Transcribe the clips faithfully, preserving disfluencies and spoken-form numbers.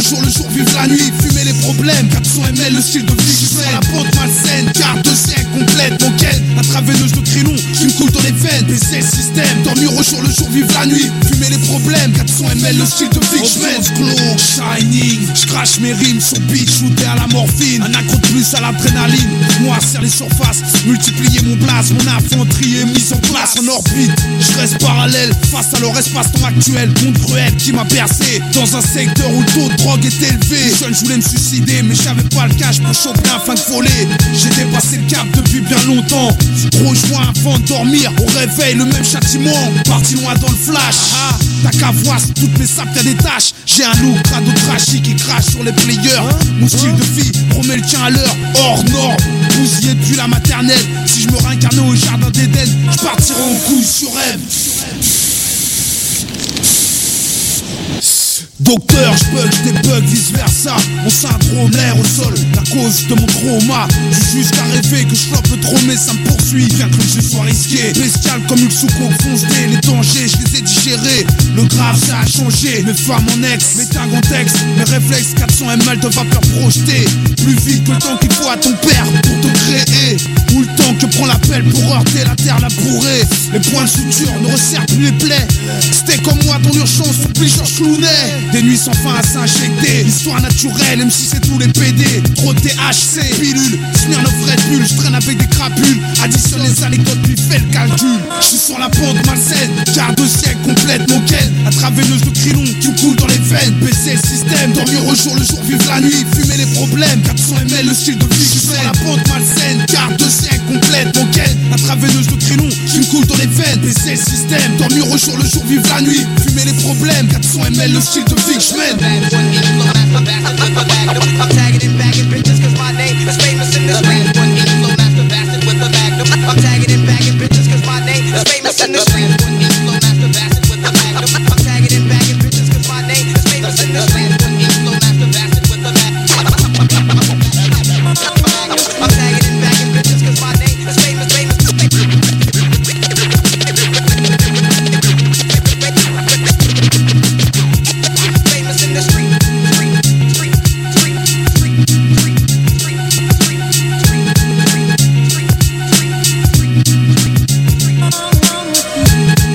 au jour le jour, vive la nuit, fumer les problèmes. Quatre cents millilitres, le style de vie, je suis sur la pente malsaine. Carte de siècle complète, mon quête. Intraveineuse de crélon, je me coule dans les veines. P C système, dormir au jour le jour, vive la nuit, fumer les problèmes. Quatre cents millilitres, le style de vie, je mène. Glow, shining, je crache mes rimes sur beat, shooter à la morphine. Un accro de plus à l'adrénaline, noircir les surfaces, multiplier mon blast, mon infanterie est mise en place en orbite. Je reste parallèle face à leur espace-temps actuel. Monde cruel qui m'a percé dans un secteur où le taux de drogue est élevé. Jeune, je voulais me suicider, mais j'avais pas le cash pour choper un fin de voler. J'ai dépassé le cap depuis bien longtemps. Trop joint avant de dormir, au réveil le même châtiment. Parti loin dans le flash, ah, t'as qu'à voir si toutes mes sapes y'a des taches. J'ai un look crado trashy qui crache sur les players. Mon style de vie promet le tien à l'heure, hors norme. Bousillé depuis la maternelle. Si je me réincarnais au jardin d'Éden, je partirais en couille sur M. Docteur, je bug, je débug, vice versa. Mon syndrome, l'air au sol, la cause de mon trauma. J'ai juste qu'à rêver que je floppe trop, mais ça me poursuit. Bien que le jeu soit risqué, bestial comme Ulsuko, fonce D. Les dangers, je les ai digérés. Le grave, ça a changé. Mes femmes en ex, mes tags en texte. Mes réflexes, quatre cents millilitres de vapeur projetée. Plus vite que le temps qu'il faut à ton père pour te créer. Ou le temps que prend l'appel pour heurter la terre labourée. Les points de suture ne resserrent plus les plaies. C'était comme moi, ton urgence, oublie Georges Clooney. Des nuits sans fin à s'injecter. Histoire naturelle, même si c'est tous les P D. Trop de T H C, pilule, Smirnoff Red Bull. Je traîne avec des crapules. Additionne les anecdotes puis fais le calcul. Je suis sur la pente malsaine, quart de siècle complète mon quête. Intraveineuse de crélon qui me coule dans les veines. P C système, dormir au jour le jour, vivre la nuit, fumer les problèmes. Quatre cents millilitres, le style de vie. Je suis sur la pente malsaine, quart de siècle complète mon quête. Intraveineuse de crélon qui me coule dans les veines. P C système, dormir au jour le jour, vivre la nuit, fumer les problèmes. Quatre cents millilitres, le style de vie que je mène. I'm tagging and bagging bitches cause my name is famous in the street. One E flow master bastard with a magnum. I'm tagging and bagging bitches cause my name is famous in the street. One E flow master bastard with a magnum. I'm tagging and bagging bitches cause my name is famous in the street. One E flow master bastard with a magnum. I'm tagging and bagging bitches cause my name is famous, famous. Famous in the street. Street, street, street, street, street, street, street, street, street.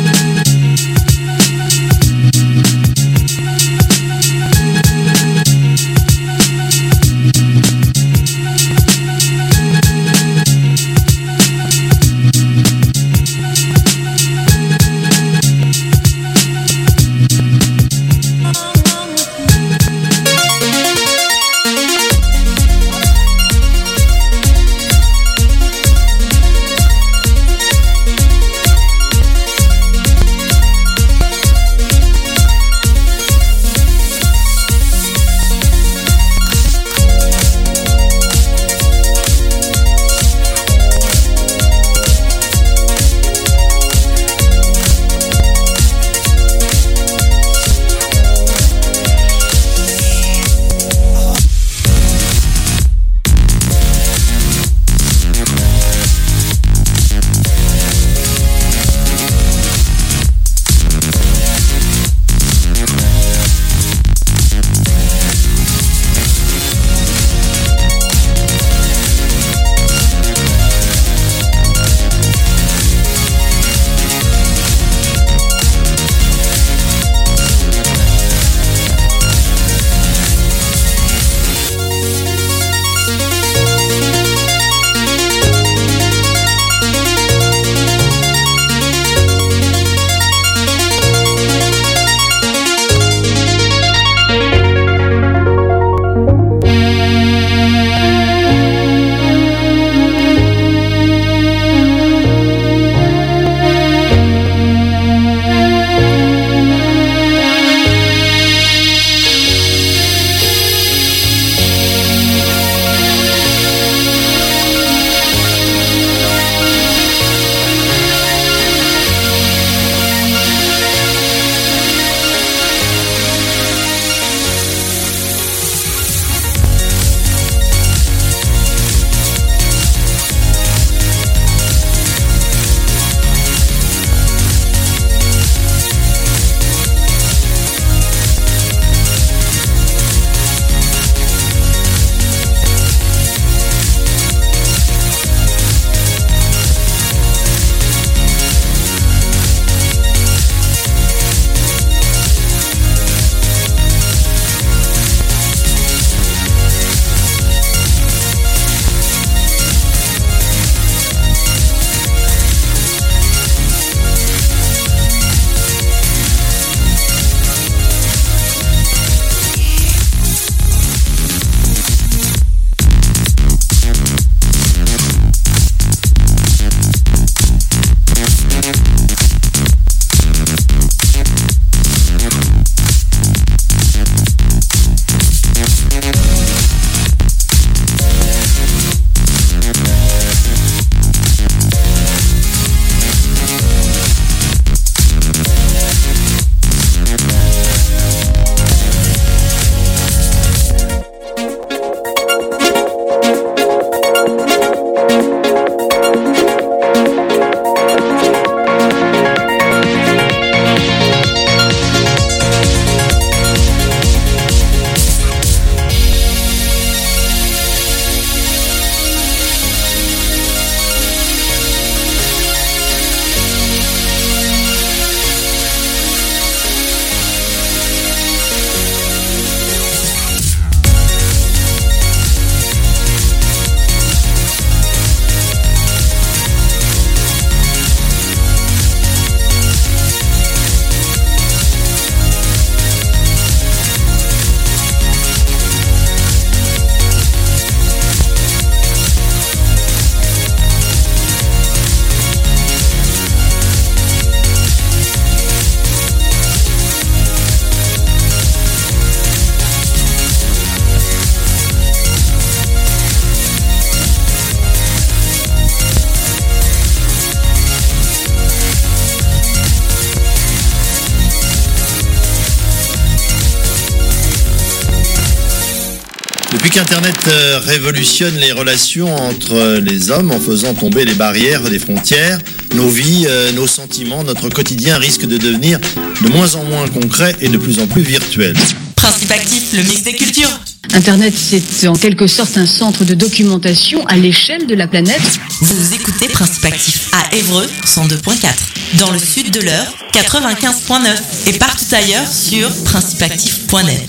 Depuis qu'Internet euh, révolutionne les relations entre les hommes en faisant tomber les barrières des frontières, nos vies, euh, nos sentiments, notre quotidien risquent de devenir de moins en moins concrets et de plus en plus virtuels. Principe actif, le mix des cultures. Internet, c'est en quelque sorte un centre de documentation à l'échelle de la planète. Vous écoutez Principe actif à Évreux, cent deux virgule quatre. Dans le sud de l'Eure, quatre-vingt-quinze virgule neuf. Et partout ailleurs sur principe actif point net.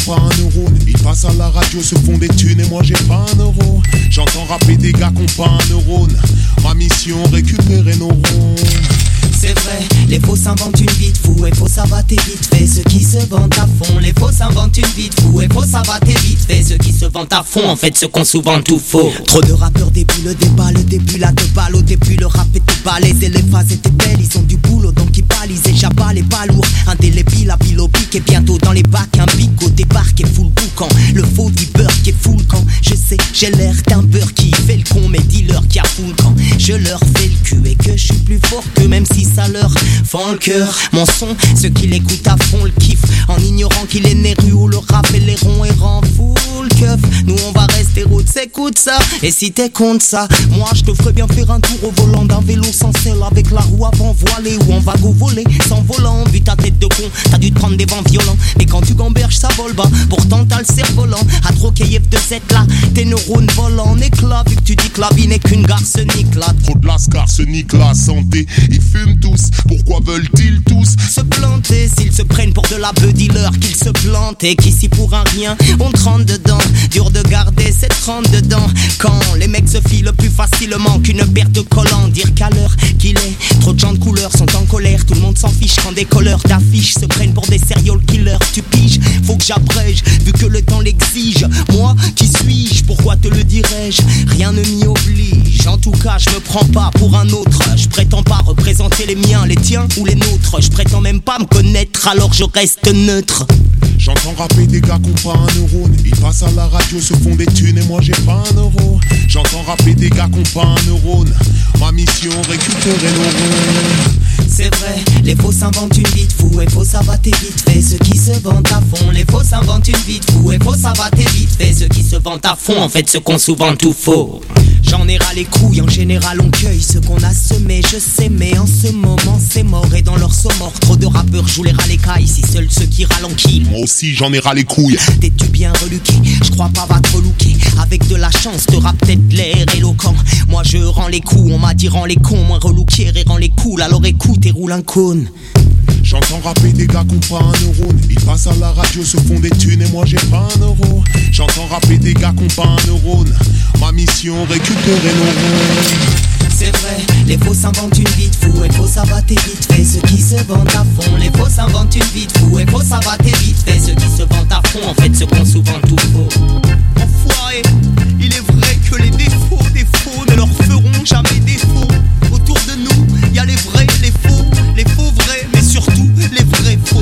pas un neurone. Ils passent à la radio, se font des thunes et moi j'ai pas un euro. J'entends rapper des gars qui ont pas un neurone. Ma mission, récupérer nos ronds. C'est vrai, les faux s'inventent une vie de fou et faux ça va t'es vite fait. Ceux qui se vantent à fond, les faux s'inventent une vie de fou et faux ça va t'es vite fait. Ceux qui se vantent à fond, en fait, ceux qu'on souvent tout faux. Trop de rappeurs début le débat, le début là de balle. Au début le rap était balèze et les phases étaient belles. Ils ont du boulot donc ils balisaient, j'abats les pas lourds. Indélébile à pile au pic et bientôt dans les bacs. Un bic au départ qui est full boucan. Le faux du beurre qui est full camp. Je sais, j'ai l'air d'un beurre qui fait le con, mais dis-leur qui a full camp. Je leur fais le cul et que je suis plus fort que même si ça leur fend le cœur. Mon son, ceux qui l'écoutent à fond le kiff, en ignorant qu'il est né rue où le rap et les ronds et rend full keuf. Nous on va rester route, s'écoute ça. Et si t'es contre ça, moi je te ferais bien faire un tour au volant d'un vélo sans selle avec la roue avant voilée ou en vago volé sans volant. Vu ta tête de con, t'as dû te prendre des vents violents. Mais quand tu gamberges ça vole bas, pourtant t'as le cerf-volant. À trop K F de Z là, tes neurones volent en éclat. Vu que tu dis que la vie n'est qu'une garcenique là. Trop de lascar se nique la santé. Ils fument tous, pourquoi veulent-ils tous se planter? S'ils se prennent pour de la bœuf, dis-leur qu'ils se plantent. Et qu'ici pour un rien, on trente dedans. Dur de garder cette trente dedans. Quand les mecs se filent plus facilement qu'une paire de collants. Dire qu'à l'heure qu'il est, trop de gens de couleur sont en colère. Tout le monde s'en fiche quand des colleurs d'affiches se prennent pour des serial killers. Tu piges, faut que j'abrège, vu que le temps l'exige. Moi, qui suis-je? Pourquoi te le dirais-je? Rien ne m'y oblige. En tout cas, je me prends pas pour un autre. Je prétends pas représenter les miens, les tiens ou les nôtres. Je prétends même pas me connaître, alors je reste neutre. J'entends rapper des gars qui ont pas un neurone. Ils passent à la radio, se font des thunes et moi j'ai pas un euro. J'entends rapper des gars qui ont pas un neurone. Ma mission, récupérer nos ronds. C'est vrai, les faux s'inventent une vie de fou et faux ça va t'es vite fait. Ceux qui se vantent à fond, les faux s'inventent une vie de fou et faux ça va t'es vite fait. Ceux qui se vantent à fond, en fait ceux qu'on souvent tout faux. J'en ai ras les couilles, en général on cueille ce qu'on a semé, je sais, mais en ce moment c'est mort. Et dans leur mort, trop de rappeurs jouent les râles les cailles. Si seuls ceux qui ralenquillent. Moi aussi j'en ai ras les couilles. T'es-tu bien reluqué? Je crois pas va te relooker. Avec de la chance, t'auras peut-être l'air éloquent. Moi je rends les coups, on m'a dit rends les cons. Moins relooker et rend les cools, alors écoute et roule un cône. J'entends rapper des gars qui ont pas un neurone. Ils passent à la radio, se font des thunes et moi j'ai pas un euro. J'entends rapper des gars qui ont pas un neurone. Ma mission, récupérer nos ronds. C'est vrai, les faux s'inventent une vie de fou et faux ça va t'es vite fait. Ceux qui se vantent à fond, les faux s'inventent une vie de fou et faux ça va t'es vite fait. Ceux qui se vantent à fond, en fait ceux qu'on souvent tout faux. Enfoiré, il est vrai que les défauts des faux ne leur feront jamais défaut. Autour de nous, il y a les vrais, les faux, les faux vrais, mais surtout les vrais faux.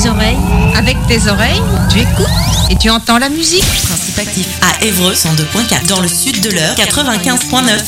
tes oreilles. Avec tes oreilles, tu écoutes et tu entends la musique. Principe actif à Évreux cent deux point quatre. Dans le sud de l'Eure quatre-vingt-quinze point neuf.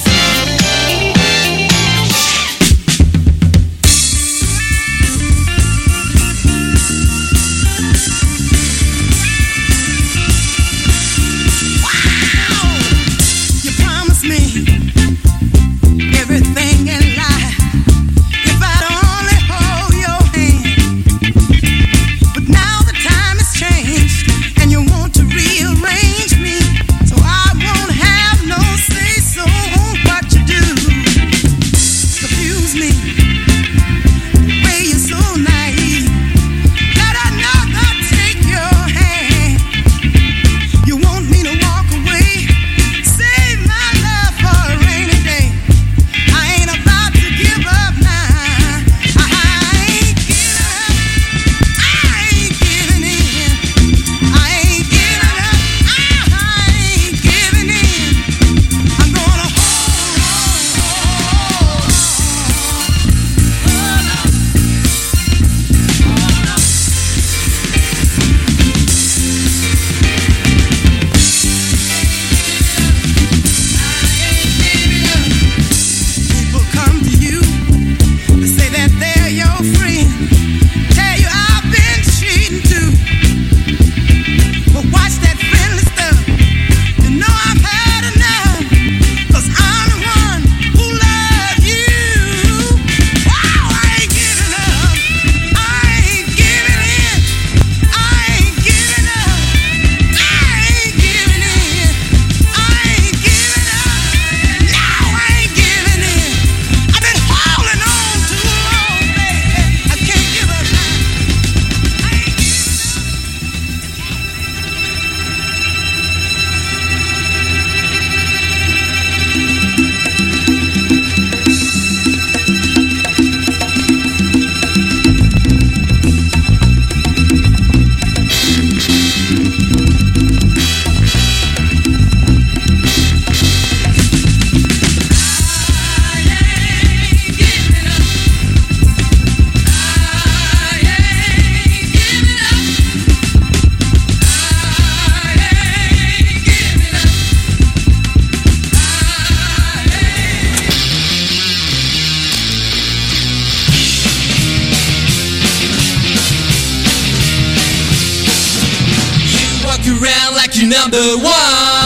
Number one.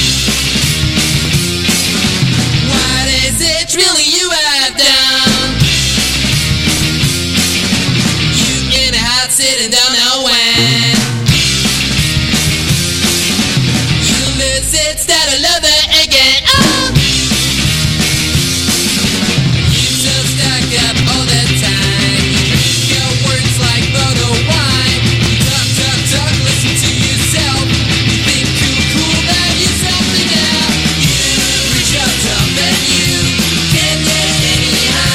What is it really you have done? You get a hot sitting down.